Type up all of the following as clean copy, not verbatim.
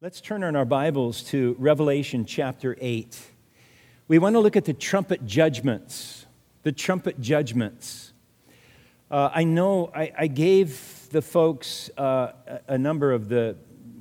Let's turn on our Bibles to Revelation chapter 8. We want to look at the trumpet judgments. The trumpet judgments. I know I gave the folks a number of the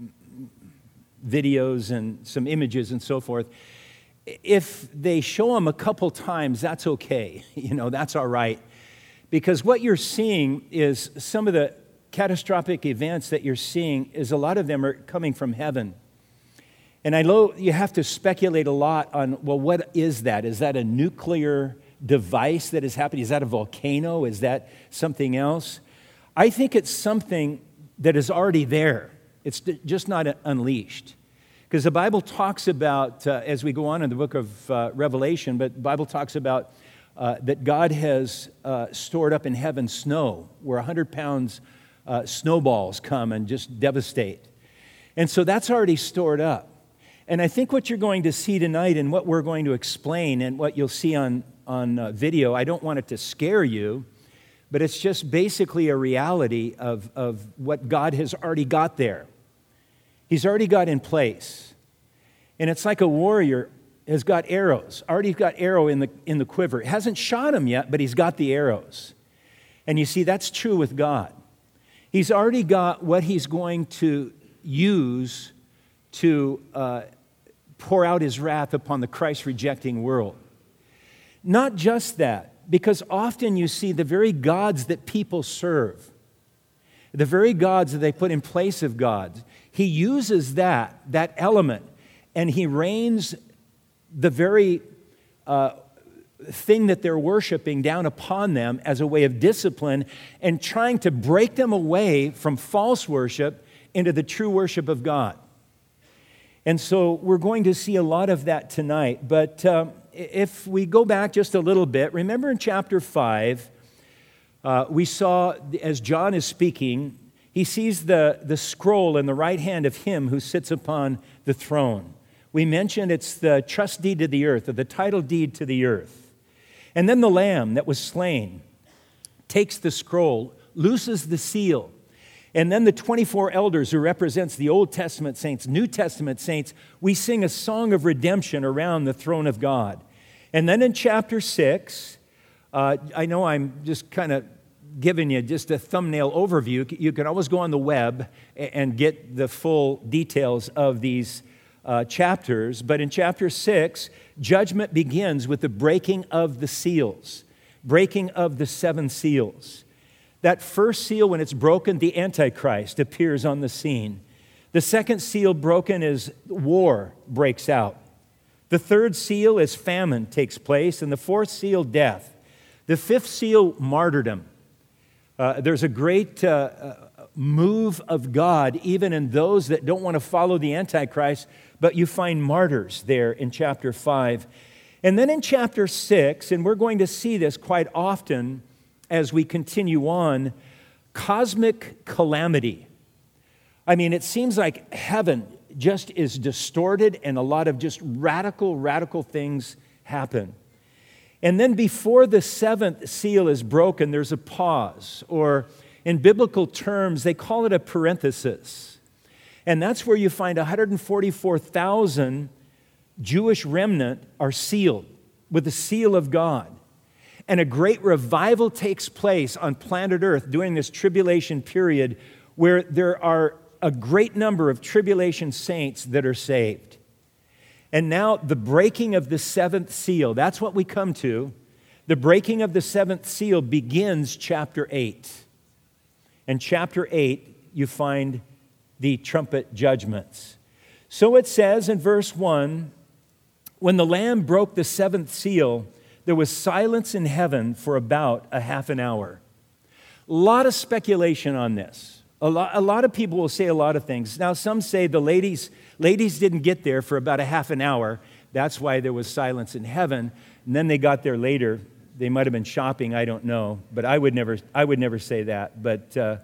videos and some images and so forth. If they show them a couple times, that's okay. That's all right. Because what you're seeing is some of the catastrophic events that you're seeing is a lot of them are coming from heaven. And I know you have to speculate a lot on, well, what is that? Is that a nuclear device that is happening? Is that a volcano? Is that something else? I think it's something that is already there. It's just not unleashed. Because the Bible talks about, as we go on in the book of Revelation, but the Bible talks about that God has stored up in heaven snow, where 100 pounds snowballs come and just devastate. And so that's already stored up. And I think what you're going to see tonight and what we're going to explain and what you'll see on video, I don't want it to scare you, but it's just basically a reality of what God has already got there. He's already got in place. And it's like a warrior has got arrows, already got arrow in the quiver. It hasn't shot him yet, but he's got the arrows. And you see, that's true with God. He's already got what he's going to use to pour out his wrath upon the Christ-rejecting world. Not just that, because often you see the very gods that people serve, the very gods that they put in place of God, he uses that element, and he rains the very thing that they're worshiping down upon them as a way of discipline and trying to break them away from false worship into the true worship of God. And so we're going to see a lot of that tonight. But if we go back just a little bit, remember in chapter 5, we saw as John is speaking, he sees the scroll in the right hand of him who sits upon the throne. We mentioned it's the trust deed to the earth, or the title deed to the earth. And then the Lamb that was slain takes the scroll, looses the seal, and then the 24 elders who represents the Old Testament saints, New Testament saints, we sing a song of redemption around the throne of God. And then in chapter 6, I know I'm just kind of giving you just a thumbnail overview. You can always go on the web and get the full details of these chapters. But in chapter 6, judgment begins with the breaking of the seals, breaking of the 7 seals. That first seal, when it's broken, the Antichrist appears on the scene. The second seal broken is war breaks out. The third seal is famine takes place, and the fourth seal, death. The fifth seal, martyrdom. There's a great move of God, even in those that don't want to follow the Antichrist, but you find martyrs there in chapter 5. And then in chapter 6, and we're going to see this quite often as we continue on, cosmic calamity. I mean, it seems like heaven just is distorted and a lot of just radical things happen. And then before the 7th seal is broken, there's a pause, or in biblical terms, they call it a parenthesis. And that's where you find 144,000 Jewish remnant are sealed with the seal of God. And a great revival takes place on planet Earth during this tribulation period where there are a great number of tribulation saints that are saved. And now the breaking of the 7th seal, that's what we come to. The breaking of the 7th seal begins chapter 8. And chapter 8, you find the trumpet judgments. So it says in verse 1, when the Lamb broke the 7th seal, there was silence in heaven for about a half an hour. A lot of speculation on this. A lot of people will say a lot of things. Now, some say the ladies didn't get there for about a half an hour. That's why there was silence in heaven. And then they got there later. They might have been shopping, I don't know. But I would never say that. But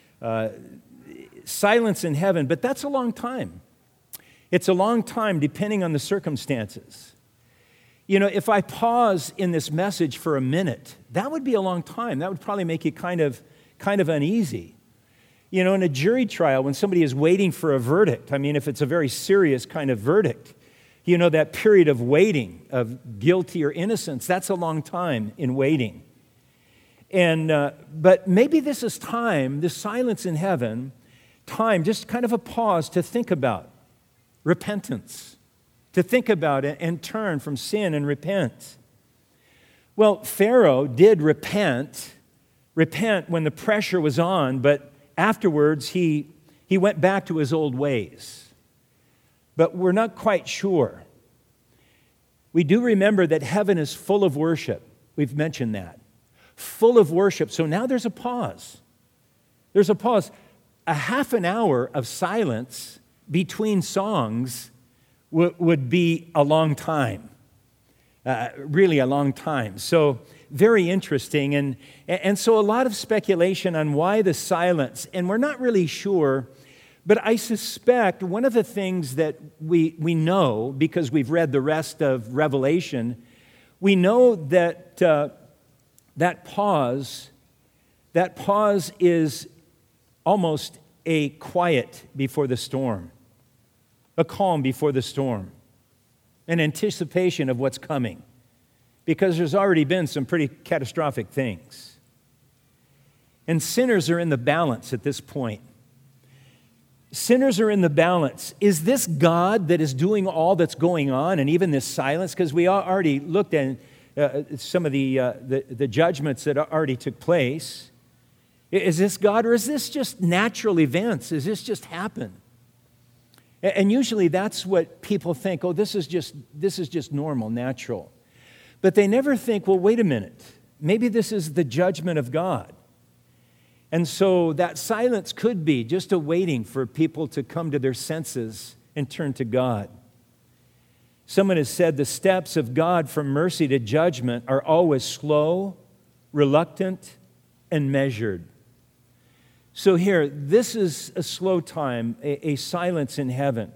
silence in heaven. But that's a long time. It's a long time depending on the circumstances. If I pause in this message for a minute, that would be a long time. That would probably make you kind of uneasy. You know, in a jury trial, when somebody is waiting for a verdict, I mean, if it's a very serious kind of verdict, you know, that period of waiting, of guilty or innocence, that's a long time in waiting. But maybe this is time, this silence in heaven, time, just kind of a pause to think about repentance, to think about it and turn from sin and repent. Well, Pharaoh did repent when the pressure was on, but afterwards he went back to his old ways. But we're not quite sure. We do remember that heaven is full of worship. We've mentioned that. Full of worship. So now there's a pause. There's a pause. A half an hour of silence between songs would be a long time. Really a long time. So very interesting. And so a lot of speculation on why the silence. And we're not really sure. But I suspect one of the things that we know, because we've read the rest of Revelation, we know that that pause is almost a quiet before the storm, a calm before the storm, an anticipation of what's coming, because there's already been some pretty catastrophic things. And sinners are in the balance at this point. Sinners are in the balance. Is this God that is doing all that's going on, and even this silence? Because we already looked at some of the judgments that already took place. Is this God, or is this just natural events? Is this just happen? And usually that's what people think. Oh, this is just normal, natural. But they never think, well, wait a minute. Maybe this is the judgment of God. And so that silence could be just a waiting for people to come to their senses and turn to God. Someone has said the steps of God from mercy to judgment are always slow, reluctant, and measured. So here, this is a slow time, a silence in heaven.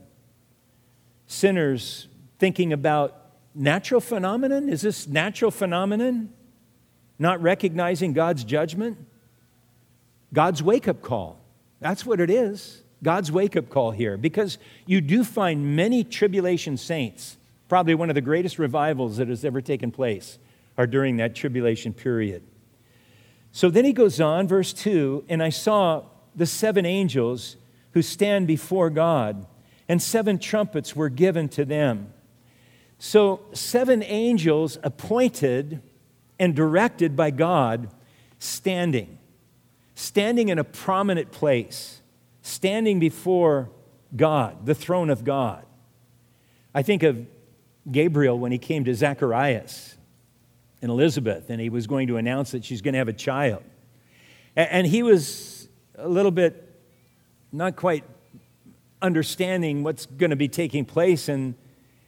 Sinners thinking about natural phenomenon. Is this natural phenomenon? Not recognizing God's judgment? God's wake-up call. That's what it is. God's wake-up call here. Because you do find many tribulation saints, probably one of the greatest revivals that has ever taken place, are during that tribulation period. So then he goes on, verse 2, and I saw the 7 angels who stand before God, and 7 trumpets were given to them. So 7 angels appointed and directed by God, standing in a prominent place, standing before God, the throne of God. I think of Gabriel when he came to Zacharias and Elizabeth, and he was going to announce that she's going to have a child. And he was a little bit not quite understanding what's going to be taking place, and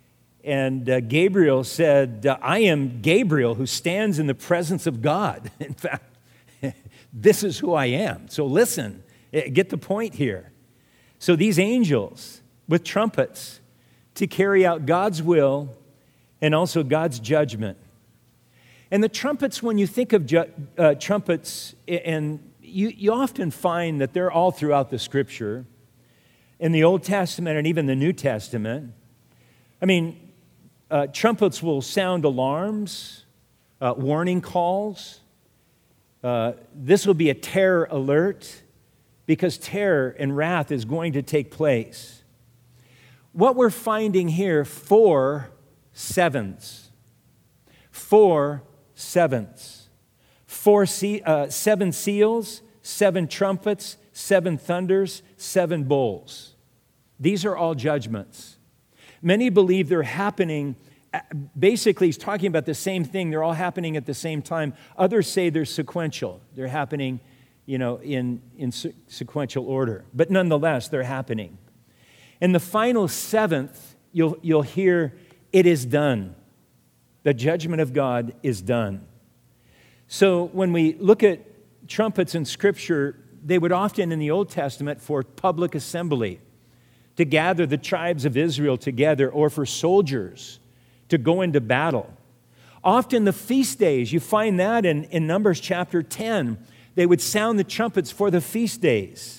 Gabriel said, I am Gabriel who stands in the presence of God. In fact, this is who I am. So listen, get the point here. So these angels with trumpets to carry out God's will and also God's judgment. And the trumpets, when you think of trumpets, and you often find that they're all throughout the Scripture, in the Old Testament and even the New Testament. I mean, trumpets will sound alarms, warning calls. This will be a terror alert because terror and wrath is going to take place. What we're finding here, 4 sevens. 4 sevens. 7 seals, 7 trumpets, 7 thunders, 7 bowls. These are all judgments. Many believe they're happening. Basically, he's talking about the same thing. They're all happening at the same time. Others say they're sequential. They're happening, in sequential order. But nonetheless, they're happening. And the final 7th, you'll hear, it is done. The judgment of God is done. So when we look at trumpets in Scripture, they would often in the Old Testament for public assembly, to gather the tribes of Israel together, or for soldiers to go into battle. Often the feast days, you find that in Numbers chapter 10, they would sound the trumpets for the feast days.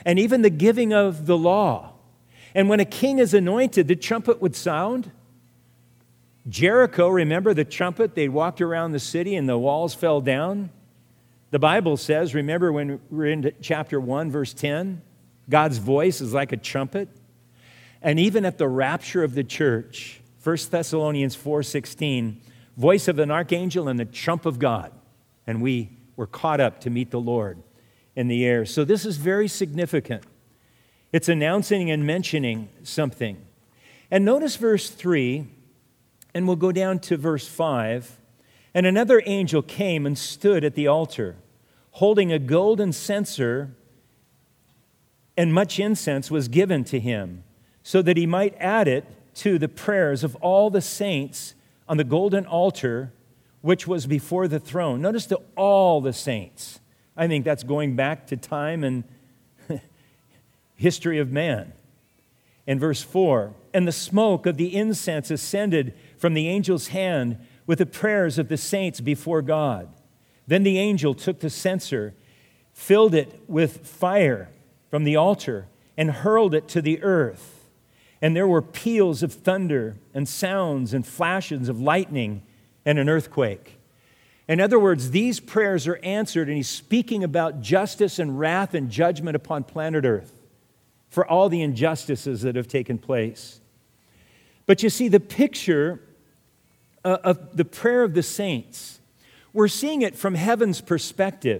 and even the giving of the law. And when a king is anointed, the trumpet would sound. Jericho, remember the trumpet? They walked around the city and the walls fell down. The Bible says, remember when we're in chapter 1, verse 10, God's voice is like a trumpet. And even at the rapture of the church, 1 Thessalonians 4:16, voice of an archangel and the trump of God. And we were caught up to meet the Lord in the air. So this is very significant. It's announcing and mentioning something. And notice verse 3, and we'll go down to verse 5. And another angel came and stood at the altar, holding a golden censer, and much incense was given to him, so that he might add it to the prayers of all the saints on the golden altar, which was before the throne. Notice to all the saints. I think that's going back to time and history of man. In verse 4, and the smoke of the incense ascended from the angel's hand with the prayers of the saints before God. Then the angel took the censer, filled it with fire from the altar, and hurled it to the earth. And there were peals of thunder and sounds and flashes of lightning and an earthquake. In other words, these prayers are answered, and he's speaking about justice and wrath and judgment upon planet Earth for all the injustices that have taken place. But you see, the picture of the prayer of the saints, we're seeing it from heaven's perspective.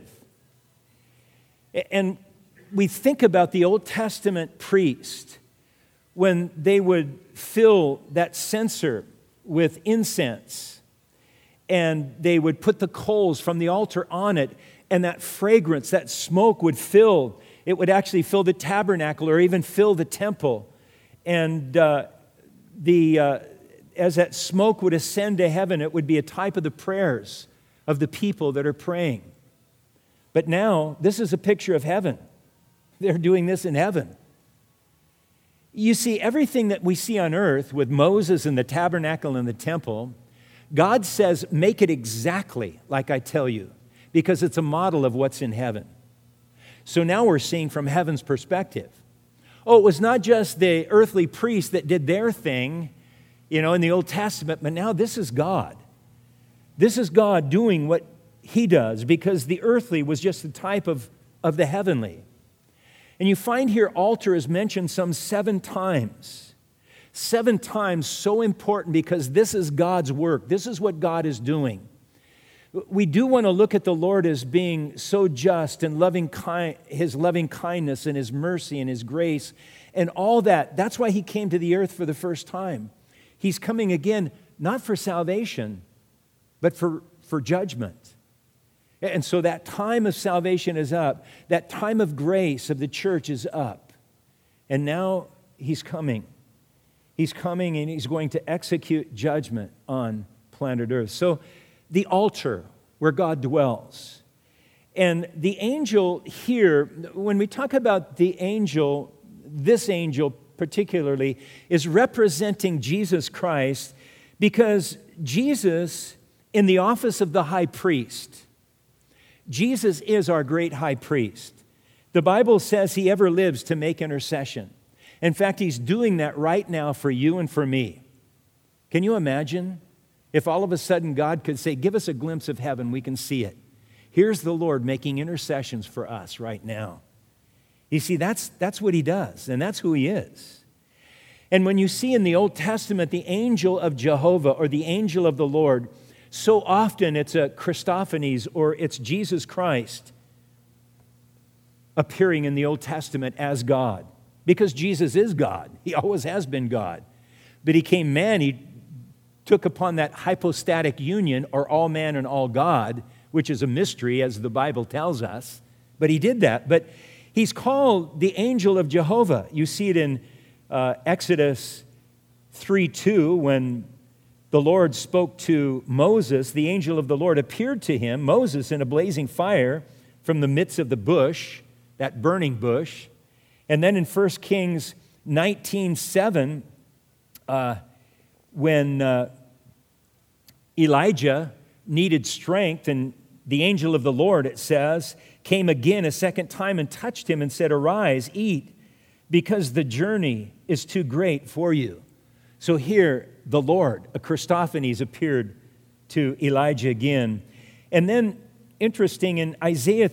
And we think about the Old Testament priest when they would fill that censer with incense, and they would put the coals from the altar on it, and that fragrance, that smoke would fill. It would actually fill the tabernacle or even fill the temple. And as that smoke would ascend to heaven, it would be a type of the prayers of the people that are praying. But now, this is a picture of heaven. They're doing this in heaven. You see, everything that we see on earth with Moses and the tabernacle and the temple, God says, make it exactly like I tell you, because it's a model of what's in heaven. So now we're seeing from heaven's perspective. Oh, it was not just the earthly priests that did their thing, in the Old Testament, but now this is God. This is God doing what he does, because the earthly was just the type of the heavenly. And you find here altar is mentioned some 7 times. 7 times, so important, because this is God's work. This is what God is doing. We do want to look at the Lord as being so just and his loving kindness and his mercy and his grace and all that. That's why he came to the earth for the first time. He's coming again, not for salvation, but for judgment. And so that time of salvation is up. That time of grace of the church is up. And now he's coming. He's coming, and he's going to execute judgment on planet Earth. So the altar where God dwells. And the angel here, when we talk about the angel, this angel particularly, is representing Jesus Christ, because Jesus, in the office of the high priest, Jesus is our great high priest. The Bible says he ever lives to make intercession. In fact, he's doing that right now for you and for me. Can you imagine if all of a sudden God could say, give us a glimpse of heaven, we can see it. Here's the Lord making intercessions for us right now. You see, that's what he does, and that's who he is. And when you see in the Old Testament the angel of Jehovah or the angel of the Lord, so often it's a Christophanies or it's Jesus Christ appearing in the Old Testament as God. Because Jesus is God. He always has been God. But he came man. He took upon that hypostatic union, or all man and all God, which is a mystery, as the Bible tells us. But he did that. But he's called the angel of Jehovah. You see it in Exodus 3:2, when the Lord spoke to Moses. The angel of the Lord appeared to him, Moses, in a blazing fire from the midst of the bush, that burning bush. And then in 1 Kings 19:7, when Elijah needed strength, and the angel of the Lord, it says, came again a second time and touched him and said, "Arise, eat, because the journey is too great for you." So here, the Lord, a Christophanies, appeared to Elijah again. And then, interesting, in Isaiah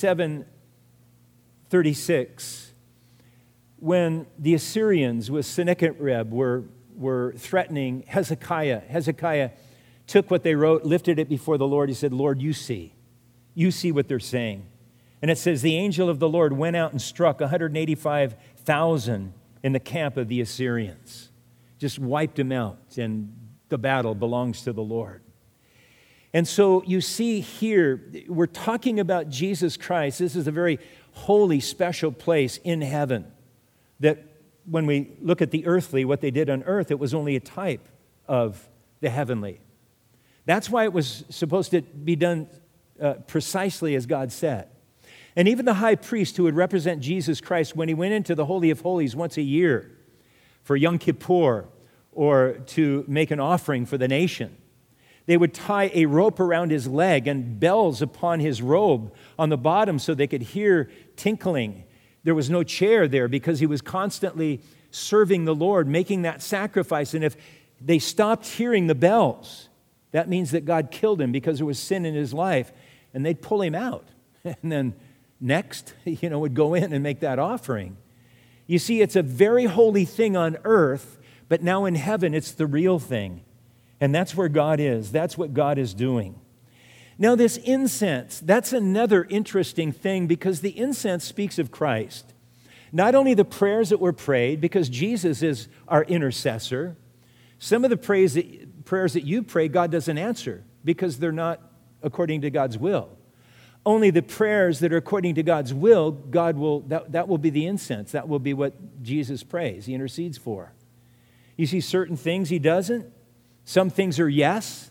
37:36, when the Assyrians with Sennacherib were threatening Hezekiah took what they wrote, lifted it before the Lord. He said, "Lord, you see what they're saying." And it says, the angel of the Lord went out and struck 185,000 in the camp of the Assyrians. Just wiped them out, and the battle belongs to the Lord. And so you see here, we're talking about Jesus Christ. This is a very holy, special place in heaven that when we look at the earthly, what they did on earth, it was only a type of the heavenly. That's why it was supposed to be done precisely as God said. And even the high priest who would represent Jesus Christ, when he went into the Holy of Holies once a year for Yom Kippur or to make an offering for the nation, they would tie a rope around his leg and bells upon his robe on the bottom so they could hear tinkling. There was no chair there because he was constantly serving the Lord, making that sacrifice. And if they stopped hearing the bells, that means that God killed him because there was sin in his life, and they'd pull him out. And then next, would go in and make that offering. You see, it's a very holy thing on earth, but now in heaven, it's the real thing. And that's where God is. That's what God is doing. Now, this incense, that's another interesting thing because the incense speaks of Christ. Not only the prayers that were prayed, because Jesus is our intercessor. Some of the prayers that you pray, God doesn't answer because they're not according to God's will. Only the prayers that are according to God's will, that will be the incense. That will be what Jesus prays, he intercedes for. You see, certain things he doesn't. Some things are yes.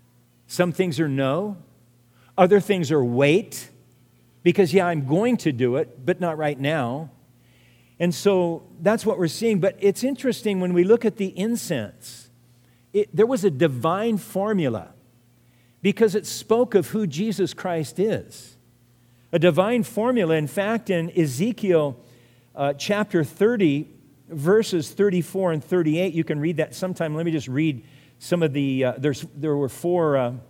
Some things are no. Other things are wait, because I'm going to do it, but not right now. And so that's what we're seeing. But it's interesting when we look at the incense. There was a divine formula because it spoke of who Jesus Christ is. A divine formula. In fact, in Ezekiel chapter 30, verses 34 and 38, you can read that sometime. Let me just read some of the, there were four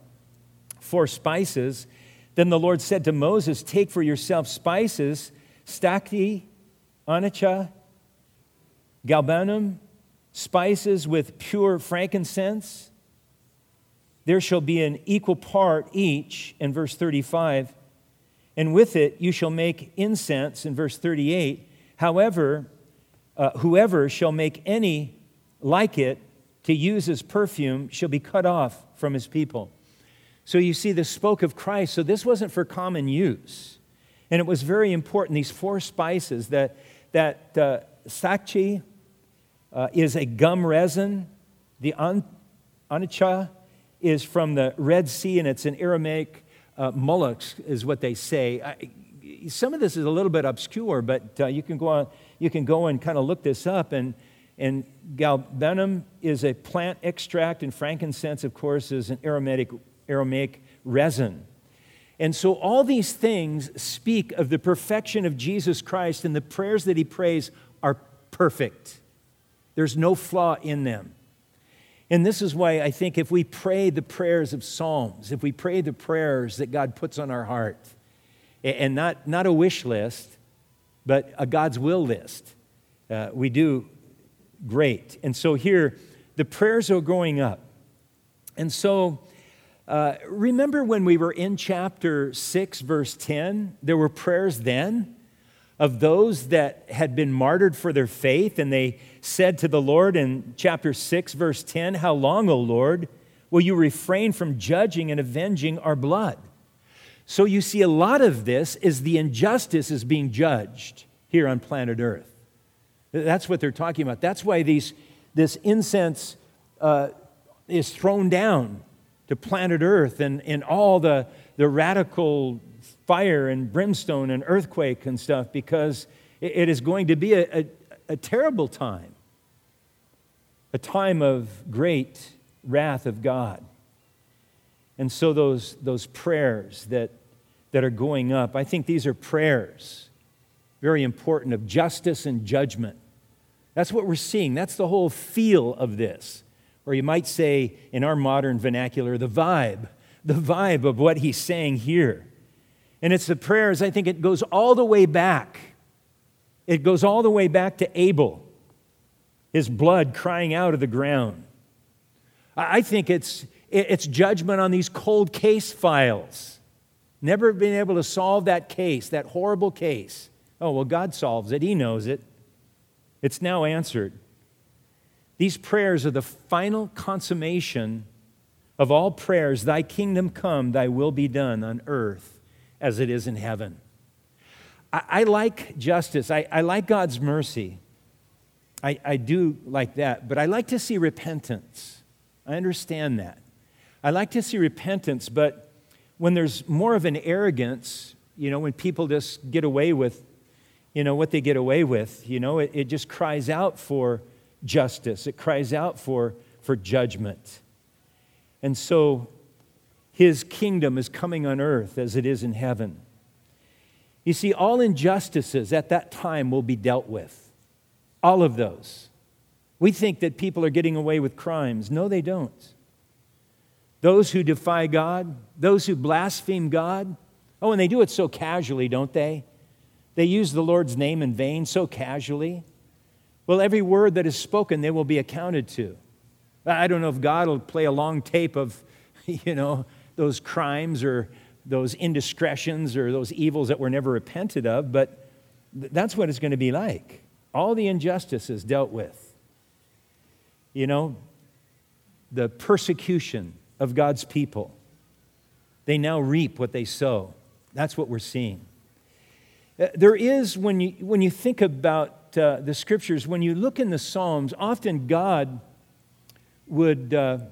spices. Then the Lord said to Moses, "Take for yourself spices, stacte, onycha, galbanum, spices with pure frankincense. There shall be an equal part each," in verse 35. "And with it you shall make incense," in verse 38. "However, whoever shall make any like it to use as perfume shall be cut off from his people." So you see, this spoke of Christ. So this wasn't for common use. And it was very important, these four spices, that stacte is a gum resin. The onycha is from the Red Sea, and it's an Aramaic mollusk, is what they say. Some of this is a little bit obscure, but you can go and kind of look this up. And galbanum is a plant extract, and frankincense, of course, is an Aramaic resin. And so all these things speak of the perfection of Jesus Christ, and the prayers that he prays are perfect. There's no flaw in them. And this is why I think if we pray the prayers of Psalms, if we pray the prayers that God puts on our heart, and not a wish list, but a God's will list, we do great. And so here, the prayers are going up. And so remember when we were in chapter 6, verse 10, there were prayers then of those that had been martyred for their faith, and they said to the Lord in chapter 6, verse 10, "How long, O Lord, will you refrain from judging and avenging our blood?" So you see, a lot of this is the injustice is being judged here on planet Earth. That's what they're talking about. That's why this incense is thrown down to planet Earth and all the radical fire and brimstone and earthquake and stuff, because it is going to be a terrible time, a time of great wrath of God. And so those prayers that that are going up. I think these are prayers, very important, of justice and judgment. That's what we're seeing. That's the whole feel of this. Or you might say, in our modern vernacular, the vibe of what he's saying here. And it's the prayers, I think it goes all the way back. It goes all the way back to Abel, his blood crying out of the ground. I think it's judgment on these cold case files. Never been able to solve that case, that horrible case. Oh, well, God solves it. He knows it. It's now answered. These prayers are the final consummation of all prayers. Thy kingdom come, thy will be done on earth as it is in heaven. I like justice. I like God's mercy. I do like that. But I like to see repentance. I understand that. I like to see repentance, but when there's more of an arrogance, when people just get away with, what they get away with, it just cries out for justice. It cries out for judgment. And so his kingdom is coming on earth as it is in heaven. You see, all injustices at that time will be dealt with. All of those. We think that people are getting away with crimes. No, they don't. Those who defy God, those who blaspheme God, and they do it so casually, don't they? They use the Lord's name in vain so casually. Well, every word that is spoken, they will be accounted to. I don't know if God will play a long tape of, those crimes or those indiscretions or those evils that were never repented of, but that's what it's going to be like. All the injustices dealt with. The persecution of God's people. They now reap what they sow. That's what we're seeing. There is, when you think about the Scriptures, when you look in the Psalms, often God would,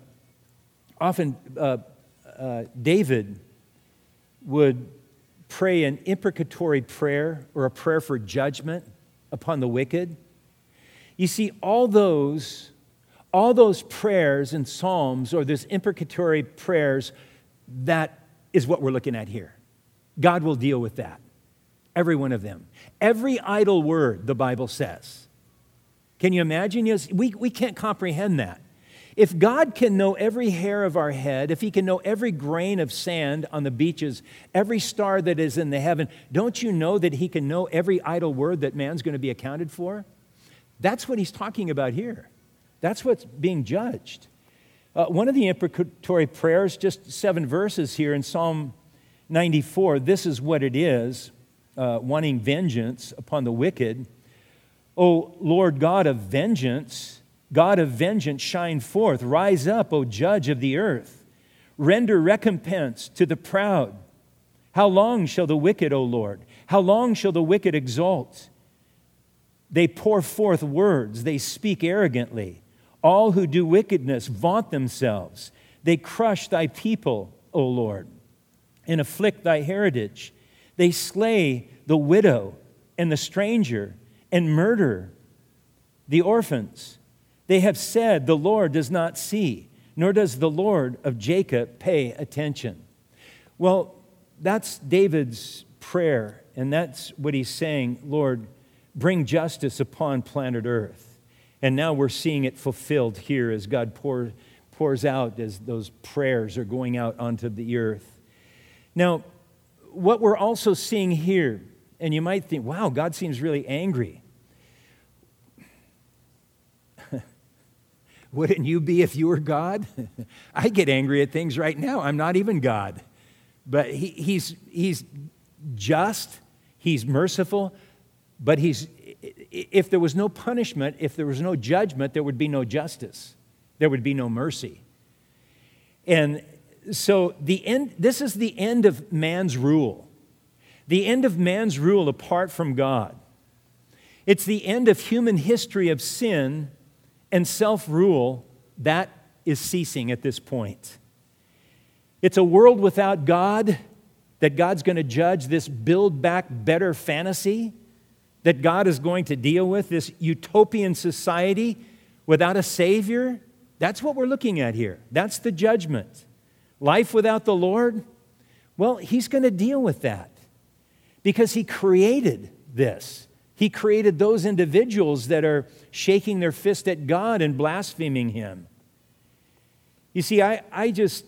David would pray an imprecatory prayer or a prayer for judgment upon the wicked. You see, all those prayers and psalms or those imprecatory prayers, that is what we're looking at here. God will deal with that. Every one of them. Every idle word, the Bible says. Can you imagine? Yes, we can't comprehend that. If God can know every hair of our head, if he can know every grain of sand on the beaches, every star that is in the heaven, don't you know that he can know every idle word that man's going to be accounted for? That's what he's talking about here. That's what's being judged. One of the imprecatory prayers, just 7 verses here in Psalm 94, this is what it is, wanting vengeance upon the wicked. O Lord God of vengeance, shine forth. Rise up, O judge of the earth. Render recompense to the proud. How long shall the wicked, O Lord? How long shall the wicked exult? They pour forth words. They speak arrogantly. All who do wickedness vaunt themselves. They crush thy people, O Lord, and afflict thy heritage. They slay the widow and the stranger and murder the orphans. They have said, the Lord does not see, nor does the Lord of Jacob pay attention. Well, that's David's prayer, and that's what he's saying, Lord, bring justice upon planet Earth. And now we're seeing it fulfilled here as God pours out, as those prayers are going out onto the earth. Now, what we're also seeing here, and you might think, wow, God seems really angry. Wouldn't you be if you were God? I get angry at things right now. I'm not even God. But he's just, he's merciful, but if there was no punishment, if there was no judgment, there would be no justice. There would be no mercy. And so this is the end of man's rule. The end of man's rule apart from God. It's the end of human history of sin and self-rule. That is ceasing at this point. It's a world without God that God's going to judge, this build back better fantasy that God is going to deal with, this utopian society without a Savior. That's what we're looking at here. That's the judgment. Life without the Lord, Well, he's going to deal with that because he created this. He created those individuals that are shaking their fist at God and blaspheming him. You see, I just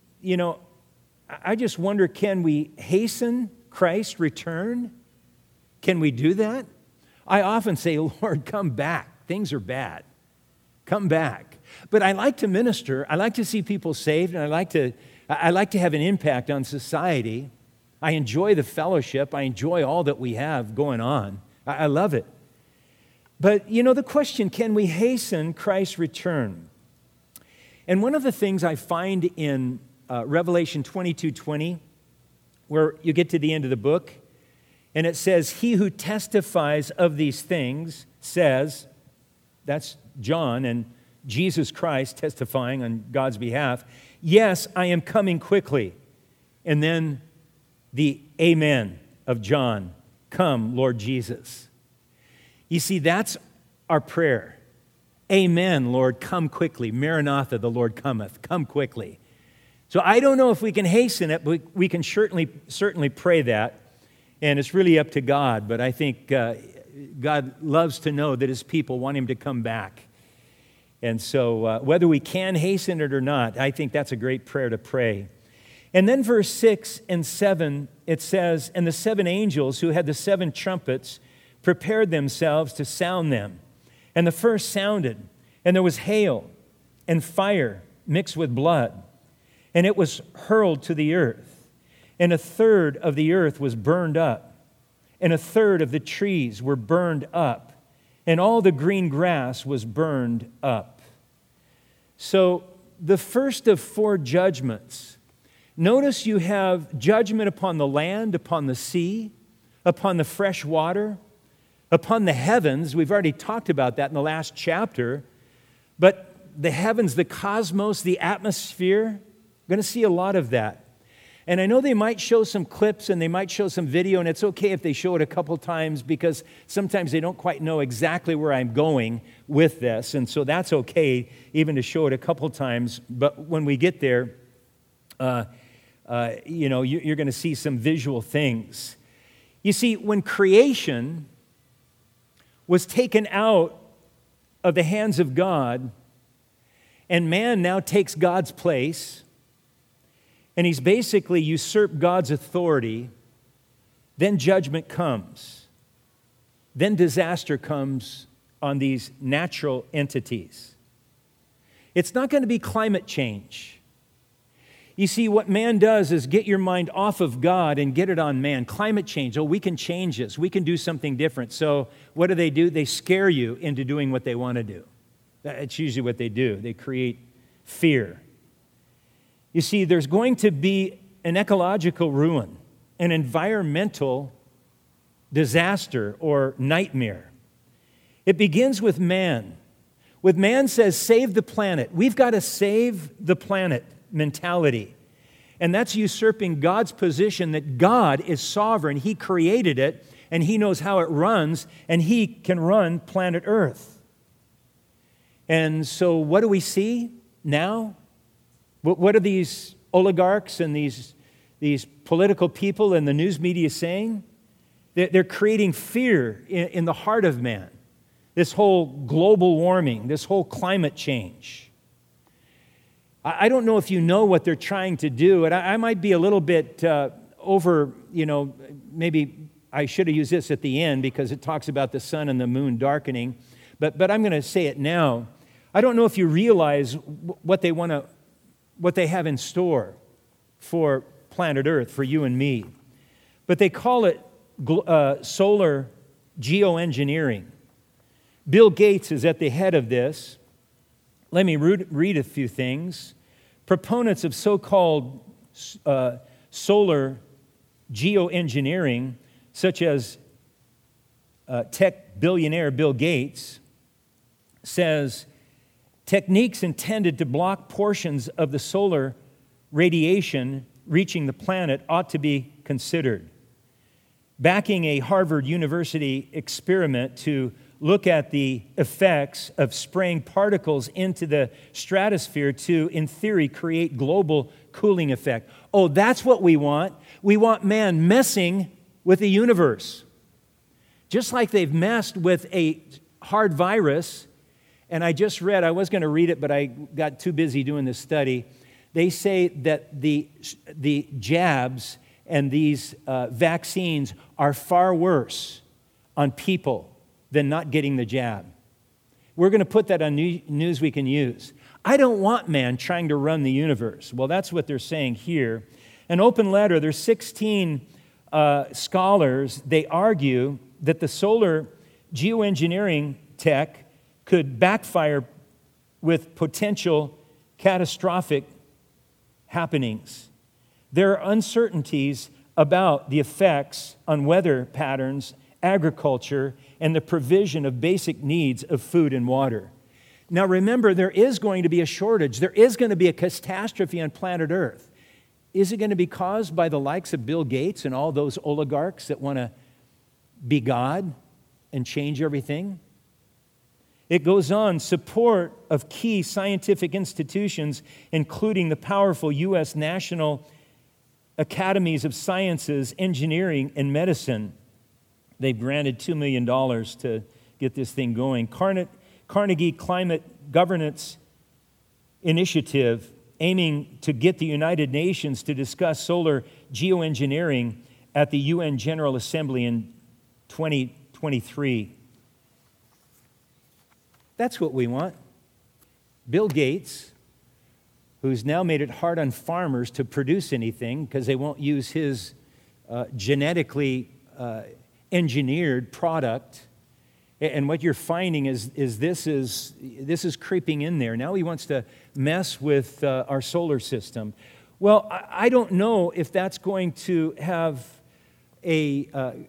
wonder, can we hasten Christ's return? Can we do that? I often say, Lord, come back. Things are bad. Come back. But I like to minister. I like to see people saved, and I like to have an impact on society. I enjoy the fellowship. I enjoy all that we have going on. I love it. But, the question, can we hasten Christ's return? And one of the things I find in Revelation 22:20, where you get to the end of the book, and it says, he who testifies of these things says, that's John and Jesus Christ testifying on God's behalf, yes, I am coming quickly. And then the amen of John, come, Lord Jesus. You see, that's our prayer. Amen, Lord, come quickly. Maranatha, the Lord cometh. Come quickly. So I don't know if we can hasten it, but we can certainly pray that. And it's really up to God. But I think God loves to know that his people want him to come back. And so whether we can hasten it or not, I think that's a great prayer to pray. And then verse 6 and 7, it says, and the 7 angels who had the 7 trumpets prepared themselves to sound them. And the first sounded, and there was hail and fire mixed with blood, and it was hurled to the earth. And a third of the earth was burned up, and a third of the trees were burned up, and all the green grass was burned up. So the first of 4 judgments. Notice you have judgment upon the land, upon the sea, upon the fresh water, upon the heavens. We've already talked about that in the last chapter. But the heavens, the cosmos, the atmosphere, we're going to see a lot of that. And I know they might show some clips and they might show some video, and it's okay if they show it a couple times because sometimes they don't quite know exactly where I'm going with this. And so that's okay even to show it a couple times. But when we get there, you're going to see some visual things. You see, when creation was taken out of the hands of God, and man now takes God's place, and he's basically usurped God's authority, then judgment comes. Then disaster comes on these natural entities. It's not going to be climate change. You see, what man does is get your mind off of God and get it on man. Climate change, we can change this. We can do something different. So what do? They scare you into doing what they want to do. That's usually what they do. They create fear. You see, there's going to be an ecological ruin, an environmental disaster or nightmare. It begins with man. With man says, save the planet. We've got to save the planet mentality. And that's usurping God's position that God is sovereign. He created it, and he knows how it runs, and he can run planet Earth. And so what do we see now? What are these oligarchs and these political people and the news media saying? They're creating fear in the heart of man. This whole global warming, this whole climate change. I don't know if you know what they're trying to do, and I might be a little bit maybe I should have used this at the end because it talks about the sun and the moon darkening, but I'm going to say it now. I don't know if you realize what they have in store for planet Earth, for you and me, but they call it solar geoengineering. Bill Gates is at the head of this. Let me read a few things. Proponents of so-called solar geoengineering, such as tech billionaire Bill Gates, says techniques intended to block portions of the solar radiation reaching the planet ought to be considered. Backing a Harvard University experiment to look at the effects of spraying particles into the stratosphere to, in theory, create global cooling effect. Oh, that's what we want. We want man messing with the universe. Just like they've messed with a hard virus, and I just read, I was going to read it, but I got too busy doing this study. They say that the jabs and these vaccines are far worse on people than not getting the jab. We're going to put that on Newsweek and News. I don't want man trying to run the universe. Well, that's what they're saying here. An open letter, there's 16 scholars. They argue that the solar geoengineering tech could backfire with potential catastrophic happenings. There are uncertainties about the effects on weather patterns, agriculture, and the provision of basic needs of food and water. Now remember, there is going to be a shortage. There is going to be a catastrophe on planet Earth. Is it going to be caused by the likes of Bill Gates and all those oligarchs that want to be God and change everything? It goes on, support of key scientific institutions, including the powerful U.S. National Academies of Sciences, Engineering, and Medicine. They've granted $2 million to get this thing going. Carnegie Climate Governance Initiative, aiming to get the United Nations to discuss solar geoengineering at the UN General Assembly in 2023. That's what we want. Bill Gates, who's now made it hard on farmers to produce anything because they won't use his genetically engineered product. And what you're finding is this is creeping in there. Now he wants to mess with our solar system. Well, I don't know if that's going to have if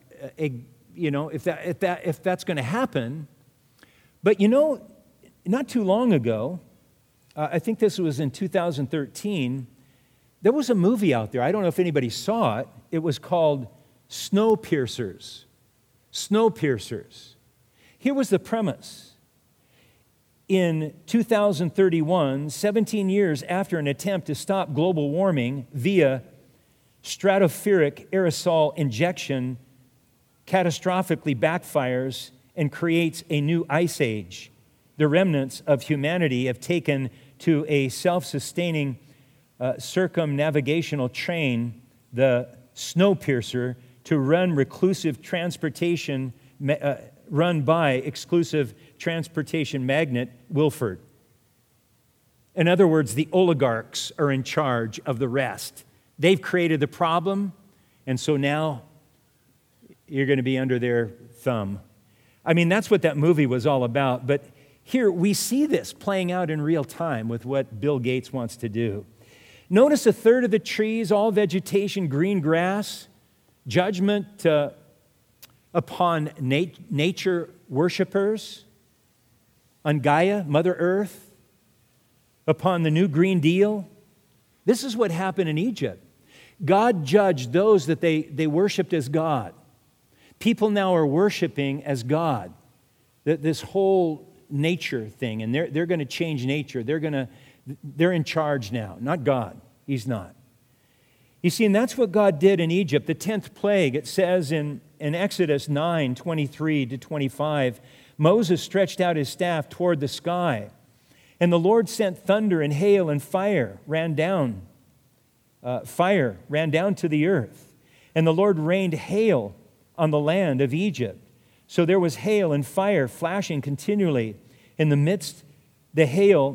that's going to happen. But not too long ago, I think this was in 2013, there was a movie out there. I don't know if anybody saw it. It was called Snowpiercer. Snowpiercer. Here was the premise. In 2031, 17 years after an attempt to stop global warming via stratospheric aerosol injection catastrophically backfires and creates a new ice age. The remnants of humanity have taken to a self-sustaining circumnavigational train, the Snowpiercer, to run reclusive transportation, run by exclusive transportation magnate Wilford. In other words, the oligarchs are in charge of the rest. They've created the problem, and so now you're going to be under their thumb. I mean, that's what that movie was all about. But here we see this playing out in real time with what Bill Gates wants to do. Notice a third of the trees, all vegetation, green grass, judgment upon nature worshipers, on Gaia, Mother Earth, upon the new Green Deal. This is what happened in Egypt. God judged those that they worshiped as God. People now are worshiping as God. This whole nature thing, and they're going to change nature. They're in charge now, not God. He's not. You see, and that's what God did in Egypt. The 10th plague, it says in Exodus 9:23-25, Moses stretched out his staff toward the sky, and the Lord sent thunder and hail and fire ran down to the earth. And the Lord rained hail on the land of Egypt. So there was hail and fire flashing continually in the midst of the hail,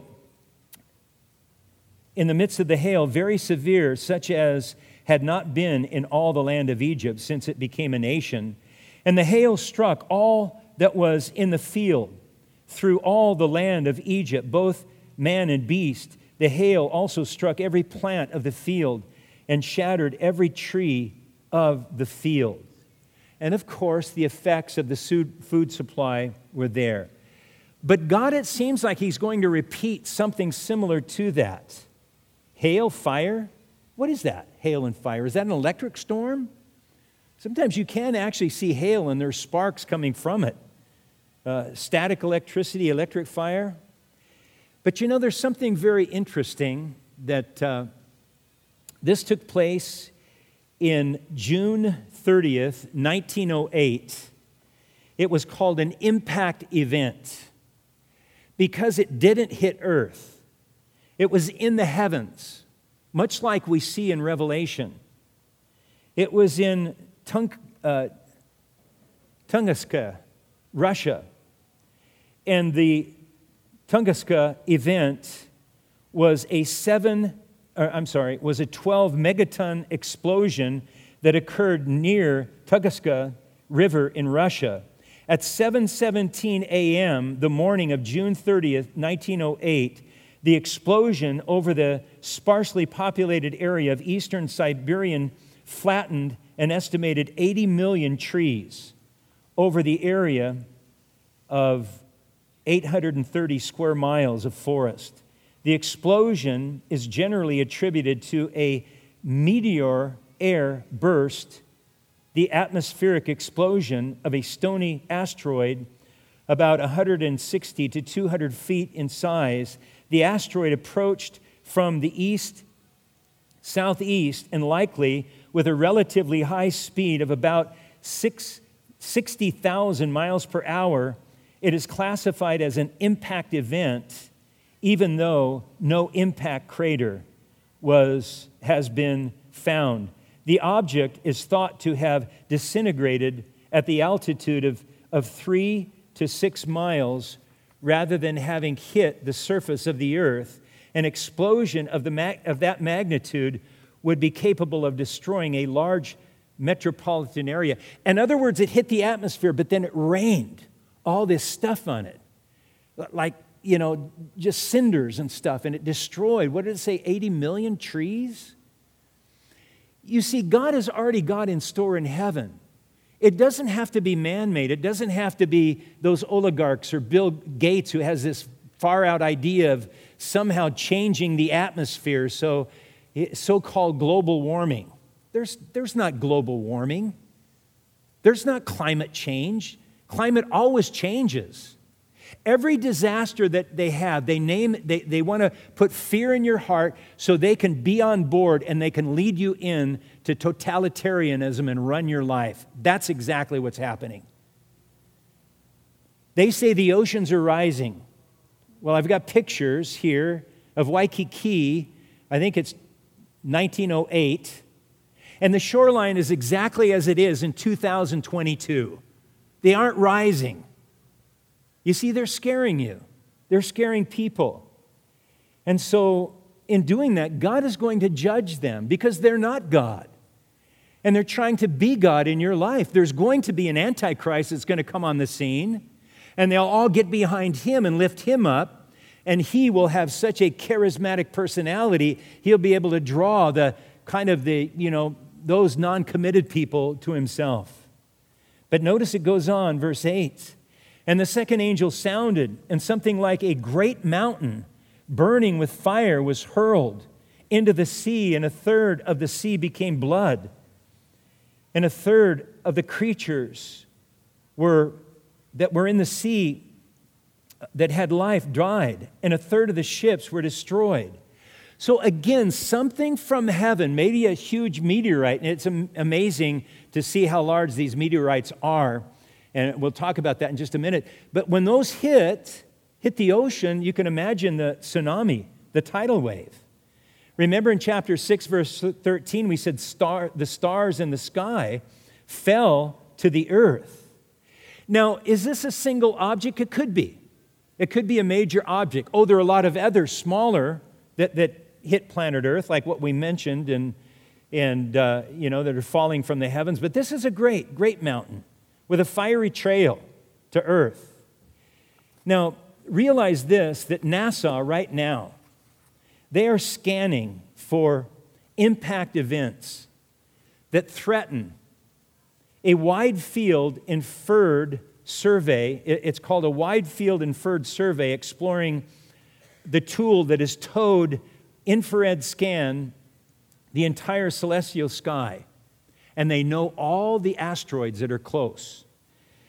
very severe, such as had not been in all the land of Egypt since it became a nation. And the hail struck all that was in the field through all the land of Egypt, both man and beast. The hail also struck every plant of the field and shattered every tree of the field. And of course, the effects of the food supply were there. But God, it seems like He's going to repeat something similar to that. Hail, fire? What is that, hail and fire? Is that an electric storm? Sometimes you can actually see hail and there's sparks coming from it. static electricity, electric fire. But you know, there's something very interesting that this took place in June 30th, 1908. It was called an impact event because it didn't hit Earth. It was in the heavens, much like we see in Revelation. It was in Tunguska, Russia. And the Tunguska event was a 12 megaton explosion that occurred near Tunguska River in Russia. At 7:17 a.m., the morning of June 30th, 1908, the explosion over the sparsely populated area of eastern Siberia flattened an estimated 80 million trees over the area of 830 square miles of forest. The explosion is generally attributed to a meteor air burst, the atmospheric explosion of a stony asteroid about 160 to 200 feet in size. The asteroid approached from the southeast and likely with a relatively high speed of about 60,000 miles per hour. It is classified as an impact event, even though no impact crater has been found. The object is thought to have disintegrated at the altitude of 3 to 6 miles rather than having hit the surface of the earth. An explosion of that magnitude would be capable of destroying a large metropolitan area. In other words, it hit the atmosphere, but then it rained all this stuff on it, like, just cinders and stuff, and it destroyed, what did it say, 80 million trees? You see, God has already got in store in heaven. It doesn't have to be man-made. It doesn't have to be those oligarchs or Bill Gates who has this far-out idea of somehow changing the atmosphere, so-called global warming. There's not global warming. There's not climate change. Climate always changes. Every disaster that they have, they want to put fear in your heart so they can be on board and they can lead you in to totalitarianism and run your life. That's exactly what's happening. They say the oceans are rising. Well, I've got pictures here of Waikiki. I think it's 1908. And the shoreline is exactly as it is in 2022. They aren't rising. You see, they're scaring you. They're scaring people. And so, in doing that, God is going to judge them because they're not God. And they're trying to be God in your life. There's going to be an antichrist that's going to come on the scene, and they'll all get behind him and lift him up, and he will have such a charismatic personality, he'll be able to draw those non-committed people to himself. But notice it goes on, verse 8. And the second angel sounded, and something like a great mountain burning with fire was hurled into the sea, and a third of the sea became blood. And a third of the creatures that were in the sea that had life died, and a third of the ships were destroyed. So again, something from heaven, maybe a huge meteorite, and it's amazing to see how large these meteorites are, and we'll talk about that in just a minute. But when those hit the ocean, you can imagine the tsunami, the tidal wave. Remember in chapter 6, verse 13, we said the stars in the sky fell to the earth. Now, is this a single object? It could be. It could be a major object. Oh, there are a lot of others smaller that hit planet Earth, like what we mentioned, and that are falling from the heavens. But this is a great, great mountain with a fiery trail to Earth. Now, realize this, that NASA right now, they are scanning for impact events that threaten a wide field inferred survey. It's called a wide field inferred survey, exploring the tool that has towed infrared scan the entire celestial sky. And they know all the asteroids that are close.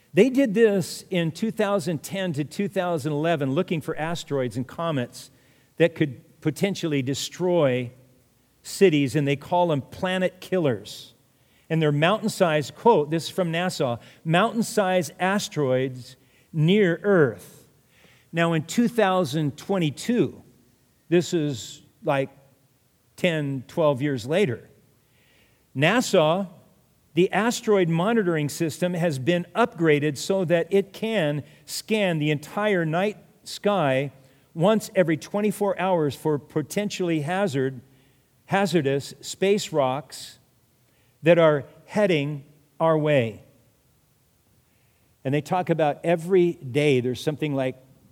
They did this in 2010 to 2011, looking for asteroids and comets that could potentially destroy cities, and they call them planet killers. And they're mountain-sized, quote, this is from NASA, mountain-sized asteroids near Earth. Now in 2022, this is like 10, 12 years later, NASA, the asteroid monitoring system has been upgraded so that it can scan the entire night sky once every 24 hours for potentially hazardous space rocks that are heading our way. And they talk about every day there's something like,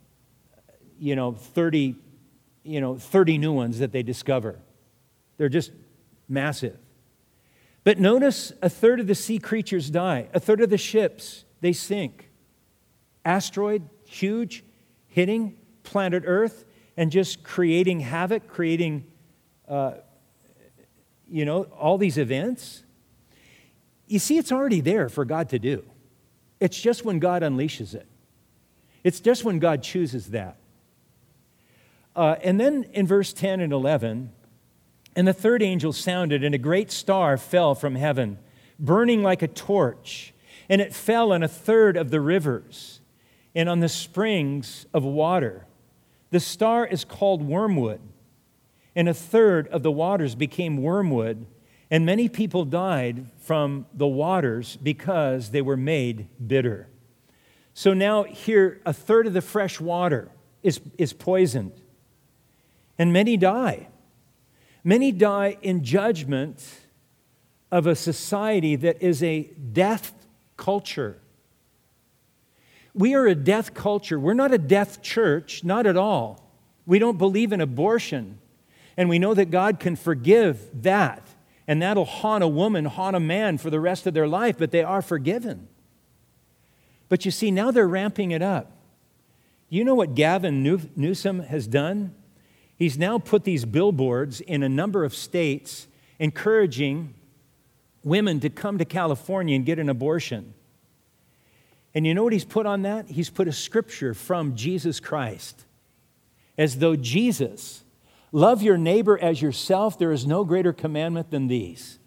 30 new ones that they discover. They're just massive. But notice a third of the sea creatures die. A third of the ships, they sink. Asteroid, huge, hitting planet Earth and just creating havoc, creating, all these events. You see, it's already there for God to do. It's just when God unleashes it. It's just when God chooses that. And then in verse 10 and 11, and the third angel sounded, and a great star fell from heaven, burning like a torch. And it fell on a third of the rivers and on the springs of water. The star is called wormwood, and a third of the waters became wormwood, and many people died from the waters because they were made bitter. So now here, a third of the fresh water is poisoned, and many die. Many die in judgment of a society that is a death culture. We are a death culture. We're not a death church, not at all. We don't believe in abortion. And we know that God can forgive that. And that'll haunt a woman, haunt a man for the rest of their life, but they are forgiven. But you see, now they're ramping it up. You know what Gavin Newsom has done? He's now put these billboards in a number of states encouraging women to come to California and get an abortion. And you know what he's put on that? He's put a scripture from Jesus Christ. As though Jesus, love your neighbor as yourself, there is no greater commandment than these.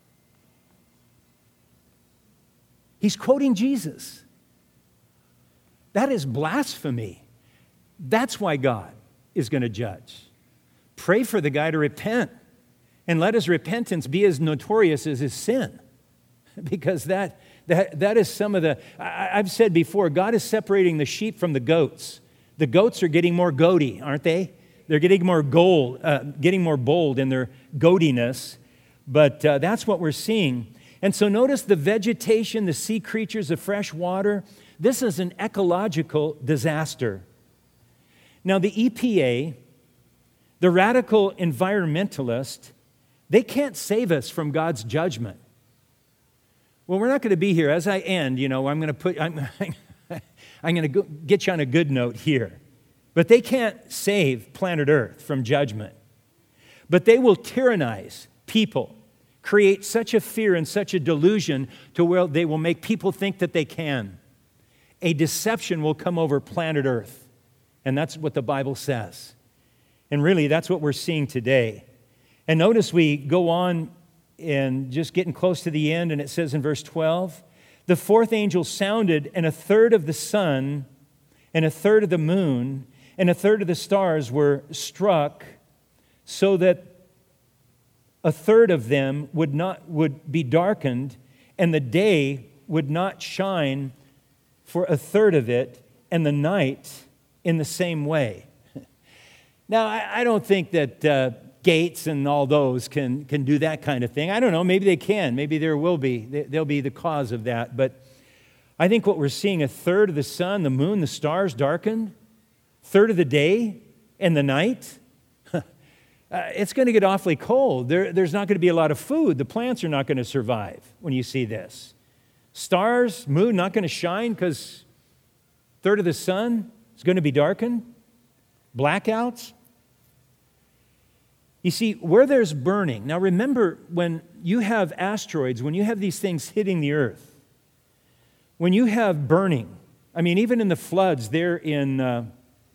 He's quoting Jesus. That is blasphemy. That's why God is going to judge. Pray for the guy to repent and let his repentance be as notorious as his sin. Because that is some of the, I've said before, God is separating the sheep from the goats. The goats are getting more goaty, aren't they? They're getting more bold in their goatiness. But that's what we're seeing. And so notice the vegetation, the sea creatures, the fresh water. This is an ecological disaster. Now, the EPA, the radical environmentalist, they can't save us from God's judgment. Well, we're not going to be here. As I end, I'm going to get you on a good note here. But they can't save planet Earth from judgment. But they will tyrannize people, create such a fear and such a delusion to where they will make people think that they can. A deception will come over planet Earth. And that's what the Bible says. And really, that's what we're seeing today. And notice we go on and just getting close to the end, and it says in verse 12, the fourth angel sounded, and a third of the sun, and a third of the moon, and a third of the stars were struck, so that a third of them would be darkened, and the day would not shine for a third of it, and the night in the same way. Now, I don't think that Gates and all those can do that kind of thing. I don't know. Maybe they can. Maybe there will be. They'll be the cause of that. But I think what we're seeing, a third of the sun, the moon, the stars darkened, third of the day and the night. It's going to get awfully cold. There's not going to be a lot of food. The plants are not going to survive when you see this. Stars, moon, not going to shine because third of the sun is going to be darkened. Blackouts. You see, where there's burning, now remember when you have asteroids, when you have these things hitting the earth, When you have burning, I mean, even in the floods there in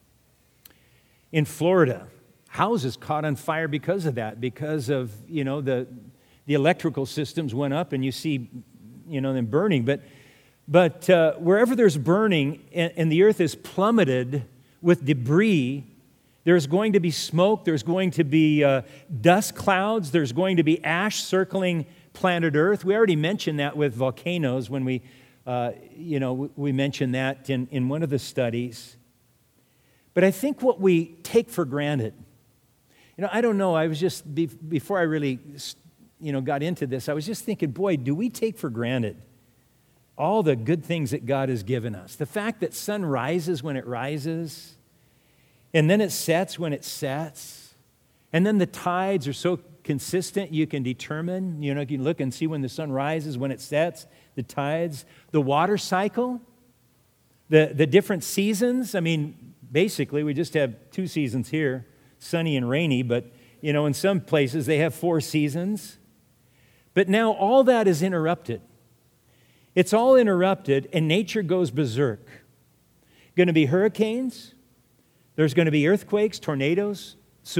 Florida, houses caught on fire because of that, because of, the electrical systems went up and you see, them burning. But wherever there's burning and the earth is plummeted with debris, there's going to be smoke, there's going to be dust clouds, there's going to be ash circling planet Earth. We already mentioned that with volcanoes when we mentioned that in one of the studies. But I think what we take for granted, I don't know, I was just, before I really, got into this, I was just thinking, boy, do we take for granted all the good things that God has given us? The fact that sun rises when it rises, and then it sets when it sets, and then the tides are so consistent you can determine, you can look and see when the sun rises, when it sets, the tides, the water cycle, the different seasons. I mean, basically we just have 2 seasons here, sunny and rainy, but in some places they have 4 seasons. But now all that is interrupted. It's all interrupted and nature goes berserk. Going to be hurricanes, there's going to be earthquakes, tornadoes,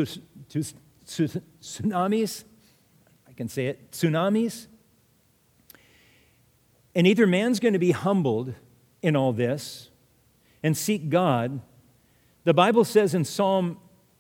tsunamis, I can say it, tsunamis. And either man's going to be humbled in all this and seek God. The Bible says in Psalm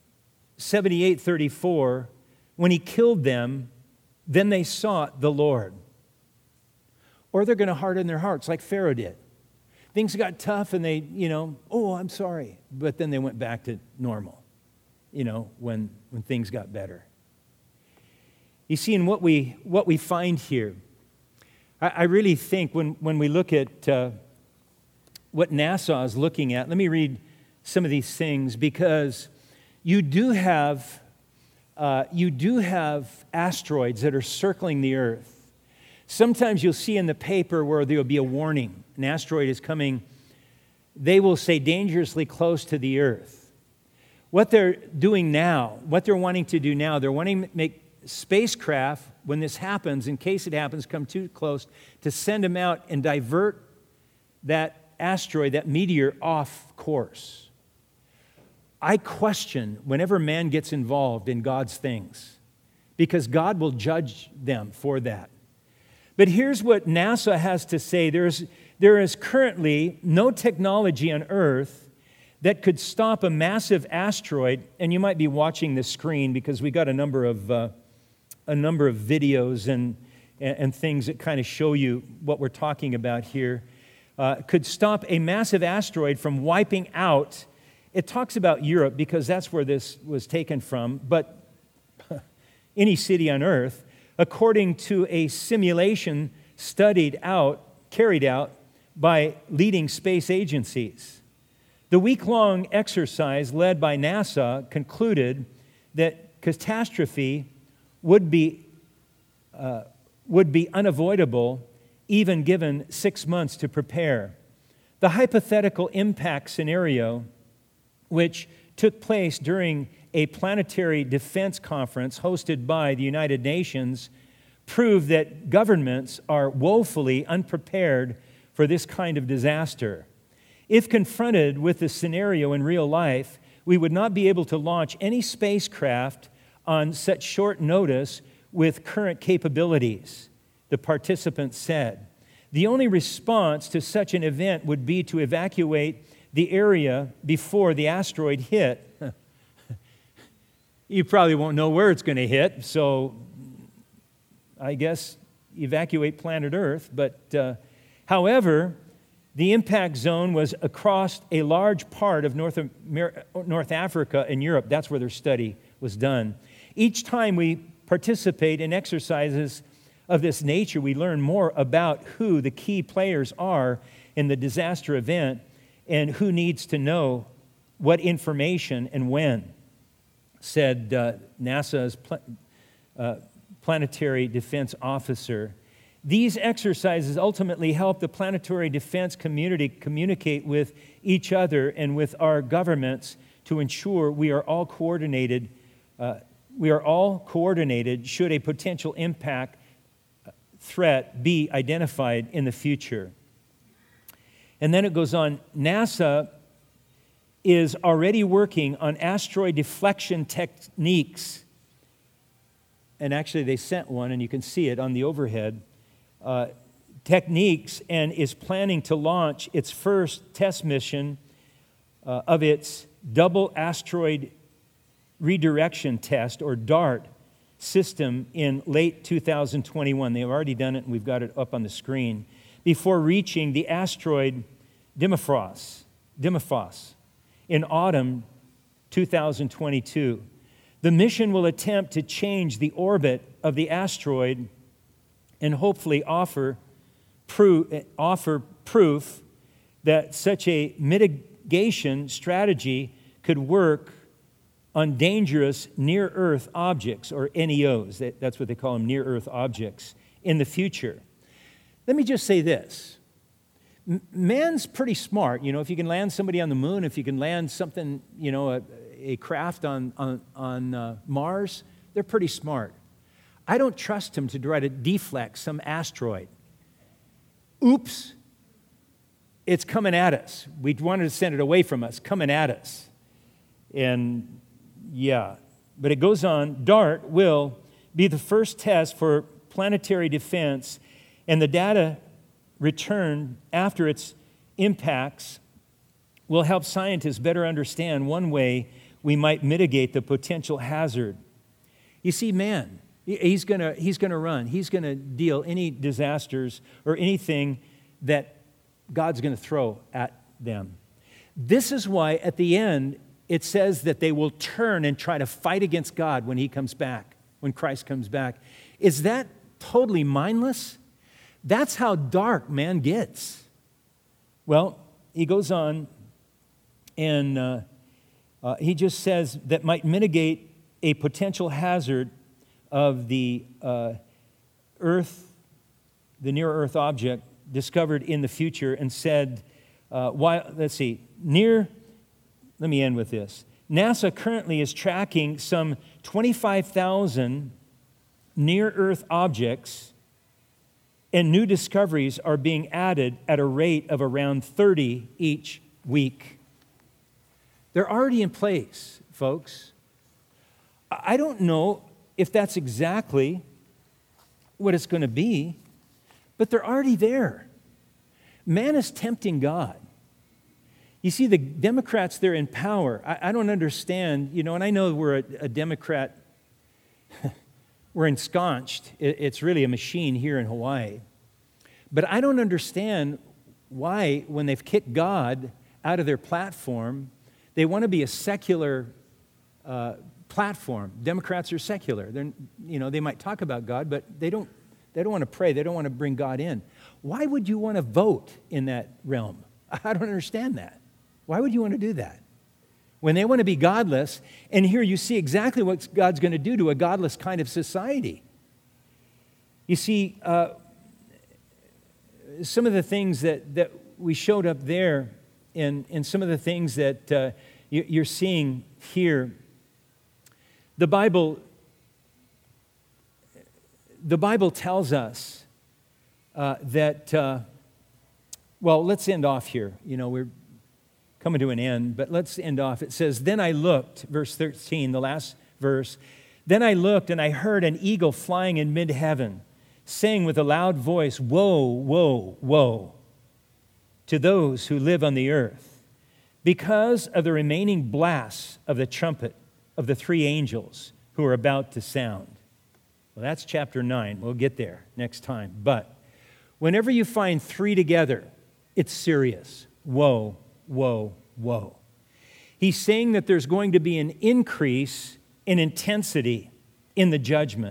78:34, when he killed them, then they sought the Lord. Or they're going to harden their hearts like Pharaoh did. Things got tough and they, oh, I'm sorry. But then they went back to normal, when things got better. You see, in what we find here, I really think when we look at what NASA is looking at, let me read some of these things, because you do have asteroids that are circling the earth. Sometimes you'll see in the paper where there will be a warning. An asteroid is coming. They will say dangerously close to the earth. What they're doing now, what they're wanting to do now, they're wanting to make spacecraft, when this happens, in case it happens, come too close, to send them out and divert that asteroid, that meteor, off course. I question whenever man gets involved in God's things, because God will judge them for that. But here's what NASA has to say. There is currently no technology on Earth that could stop a massive asteroid, and you might be watching the screen because we got a number of videos and things that kind of show you what we're talking about here. Could stop a massive asteroid from wiping out. It talks about Europe because that's where this was taken from, but any city on Earth, according to a simulation carried out by leading space agencies. The week-long exercise led by NASA concluded that catastrophe would be unavoidable, even given 6 months to prepare. The hypothetical impact scenario, which took place during a planetary defense conference hosted by the United Nations, proved that governments are woefully unprepared for this kind of disaster. If confronted with this scenario in real life, we would not be able to launch any spacecraft on such short notice with current capabilities, the participants said. The only response to such an event would be to evacuate the area before the asteroid hit. You probably won't know where it's going to hit, so I guess evacuate planet Earth. But however, the impact zone was across a large part of North Africa and Europe. That's where their study was done. Each time we participate in exercises of this nature, we learn more about who the key players are in the disaster event and who needs to know what information and when, said NASA's planetary defense officer. These exercises ultimately help the planetary defense community communicate with each other and with our governments to ensure we are all coordinated. Should a potential impact threat be identified in the future. And then it goes on, NASA is already working on asteroid deflection techniques. And actually they sent one, and you can see it on the overhead, techniques, and is planning to launch its first test mission of its double asteroid redirection test, or DART, system in late 2021. They've already done it, and we've got it up on the screen, before reaching the asteroid Dimorphos in autumn 2022. The mission will attempt to change the orbit of the asteroid and hopefully offer proof that such a mitigation strategy could work on dangerous near-Earth objects, or NEOs. That's what they call them, near-Earth objects, in the future. Let me just say this. Man's pretty smart. You know, if you can land somebody on the moon, if you can land something, you know, a craft on Mars, they're pretty smart. I don't trust him to try to deflect some asteroid. Oops, it's coming at us. We wanted to send it away from us, coming at us. And yeah, but it goes on, DART will be the first test for planetary defense, and the data returned after its impacts will help scientists better understand one way we might mitigate the potential hazard. You see, man, he's going to run. He's going to deal any disasters or anything that God's going to throw at them. This is why at the end it says that they will turn and try to fight against God when he comes back, when Christ comes back. Is that totally mindless? That's how dark man gets. Well, he goes on, and he just says that might mitigate a potential hazard of the Earth, the near-Earth object discovered in the future, and said, let me end with this. NASA currently is tracking some 25,000 near-Earth objects, and new discoveries are being added at a rate of around 30 each week. They're already in place, folks. I don't know if that's exactly what it's going to be, but they're already there. Man is tempting God. You see, the Democrats, they're in power. I don't understand, you know, and I know we're a Democrat, we're ensconced. It's really a machine here in Hawaii. But I don't understand why, when they've kicked God out of their platform, they want to be a secular platform. Democrats are secular. They might talk about God, but they don't want to pray. They don't want to bring God in. Why would you want to vote in that realm? I don't understand that. Why would you want to do that? When they want to be godless, and here you see exactly what God's going to do to a godless kind of society. You see, some of the things that we showed up there, and some of the things that you're seeing here, the Bible tells us that, well, let's end off here. You know, we're coming to an end, but let's end off. It says, then I looked, verse 13, the last verse, then I looked and I heard an eagle flying in mid-heaven, saying with a loud voice, woe, woe, woe, to those who live on the earth, because of the remaining blasts of the trumpet of the three angels who are about to sound. Well, that's chapter 9. We'll get there next time. But whenever you find three together, it's serious. Woe, woe, woe. He's saying that there's going to be an increase in intensity in the judgment.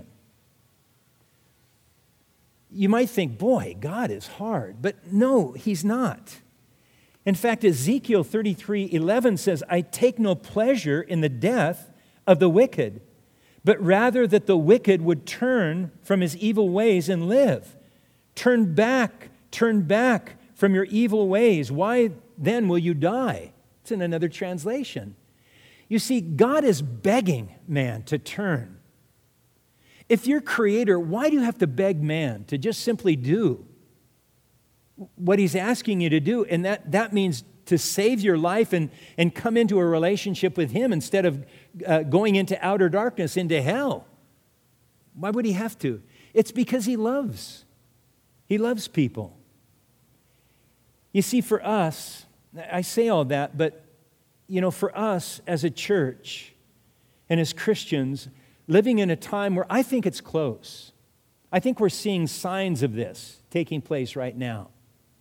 You might think, boy, God is hard. But no, he's not. In fact, Ezekiel 33:11 says, I take no pleasure in the death of the wicked, but rather that the wicked would turn from his evil ways and live. Turn back from your evil ways. Why then will you die? It's in another translation. You see, God is begging man to turn. If you're creator, why do you have to beg man to just simply do? what He's asking you to do. And that means to save your life and come into a relationship with Him instead of going into outer darkness, into hell. Why would He have to? It's because He loves. He loves people. You see, for us, I say all that, but, for us as a church and as Christians, living in a time where I think it's close. I think we're seeing signs of this taking place right now.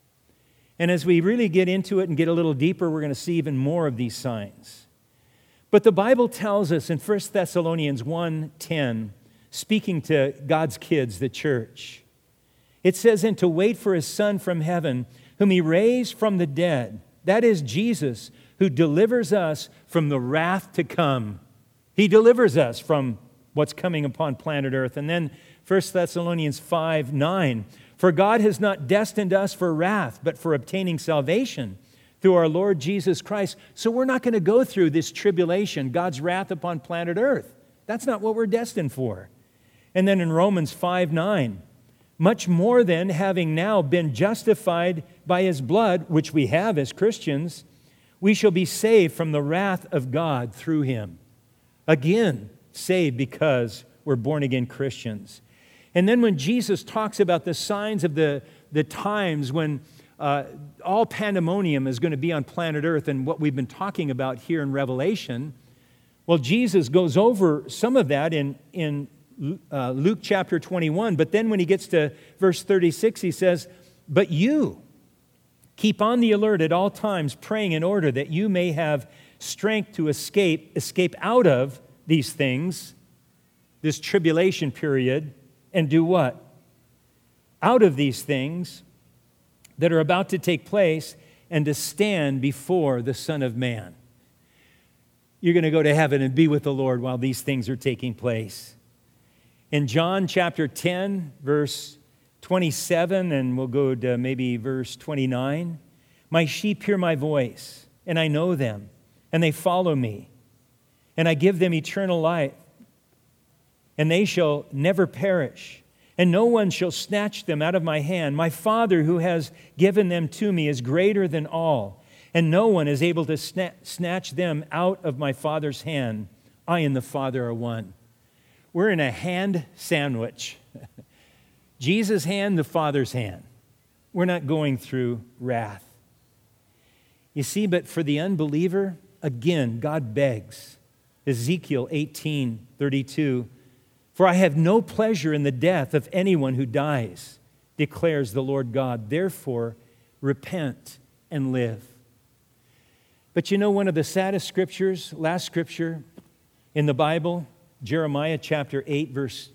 And as we really get into it and get a little deeper, we're going to see even more of these signs. But the Bible tells us in 1 Thessalonians 1:10, speaking to God's kids, the church, it says, "And to wait for His Son from heaven, whom He raised from the dead, that is Jesus, who delivers us from the wrath to come." He delivers us from what's coming upon planet Earth. And then 1 Thessalonians 5:9, "For God has not destined us for wrath, but for obtaining salvation through our Lord Jesus Christ." So we're not going to go through this tribulation, God's wrath upon planet Earth. That's not what we're destined for. And then in Romans 5:9, "Much more then, having now been justified by His blood," which we have as Christians, "we shall be saved from the wrath of God through Him." Again, saved because we're born-again Christians. And then when Jesus talks about the signs of the times when all pandemonium is going to be on planet Earth and what we've been talking about here in Revelation, well, Jesus goes over some of that in Luke chapter 21. But then when He gets to verse 36, He says, "But you keep on the alert at all times, praying in order that you may have strength to escape out of these things," this tribulation period, and do what? Out of these things that are about to take place, and to stand before the Son of Man. You're going to go to heaven and be with the Lord while these things are taking place. In John chapter 10, verse 27, and we'll go to maybe verse 29, "My sheep hear my voice, and I know them, and they follow me. And I give them eternal life, and they shall never perish, and no one shall snatch them out of my hand. My Father who has given them to me is greater than all, and no one is able to snatch them out of my Father's hand. I and the Father are one." We're in a hand sandwich. Jesus' hand, the Father's hand. We're not going through wrath. You see, but for the unbeliever, again, God begs. Ezekiel 18:32, "For I have no pleasure in the death of anyone who dies, declares the Lord God. Therefore, repent and live." But one of the saddest scriptures, last scripture in the Bible, Jeremiah chapter 8, verse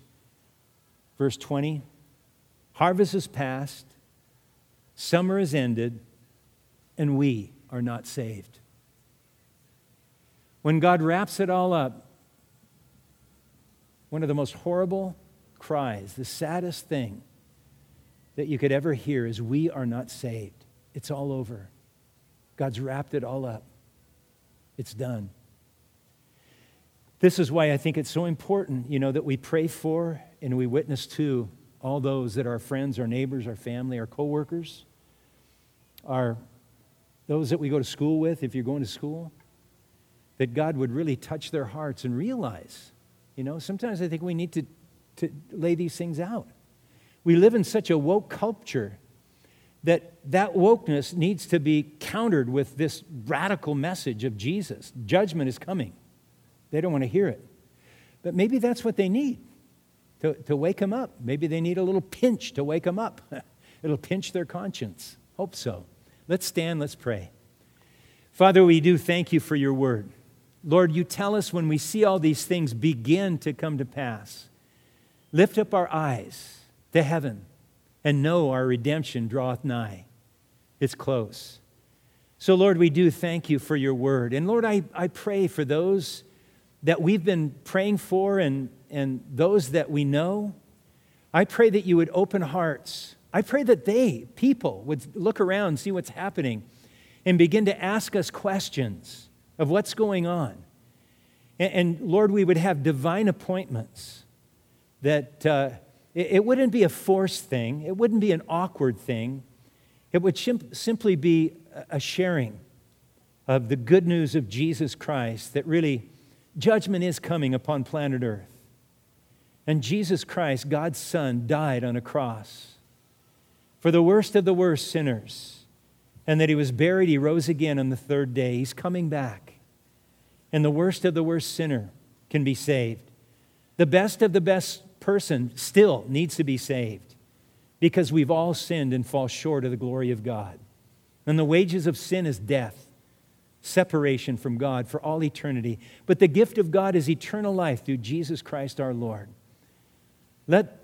20, "Harvest is past, summer is ended, and we are not saved." When God wraps it all up, one of the most horrible cries, the saddest thing that you could ever hear is, "We are not saved." It's all over. God's wrapped it all up. It's done. This is why I think it's so important, that we pray for and we witness to all those that are our friends, our neighbors, our family, our coworkers, those that we go to school with, if you're going to school, that God would really touch their hearts and realize, sometimes I think we need to lay these things out. We live in such a woke culture that wokeness needs to be countered with this radical message of Jesus. Judgment is coming. They don't want to hear it. But maybe that's what they need, to wake them up. Maybe they need a little pinch to wake them up. It'll pinch their conscience. Hope so. Let's stand, let's pray. Father, we do thank you for your word. Lord, you tell us when we see all these things begin to come to pass, lift up our eyes to heaven and know our redemption draweth nigh. It's close. So, Lord, we do thank you for your word. And, Lord, I pray for those that we've been praying for and those that we know. I pray that you would open hearts. I pray that people would look around, see what's happening, and begin to ask us questions of what's going on. And Lord, we would have divine appointments, that it wouldn't be a forced thing. It wouldn't be an awkward thing. It would simply be a sharing of the good news of Jesus Christ, that really judgment is coming upon planet Earth. And Jesus Christ, God's Son, died on a cross for the worst of the worst sinners. And that He was buried, He rose again on the third day. He's coming back. And the worst of the worst sinner can be saved. The best of the best person still needs to be saved, because we've all sinned and fall short of the glory of God. And the wages of sin is death, separation from God for all eternity. But the gift of God is eternal life through Jesus Christ our Lord. Let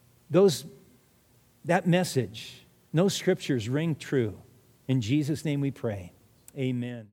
that message, those scriptures ring true. In Jesus' name we pray. Amen.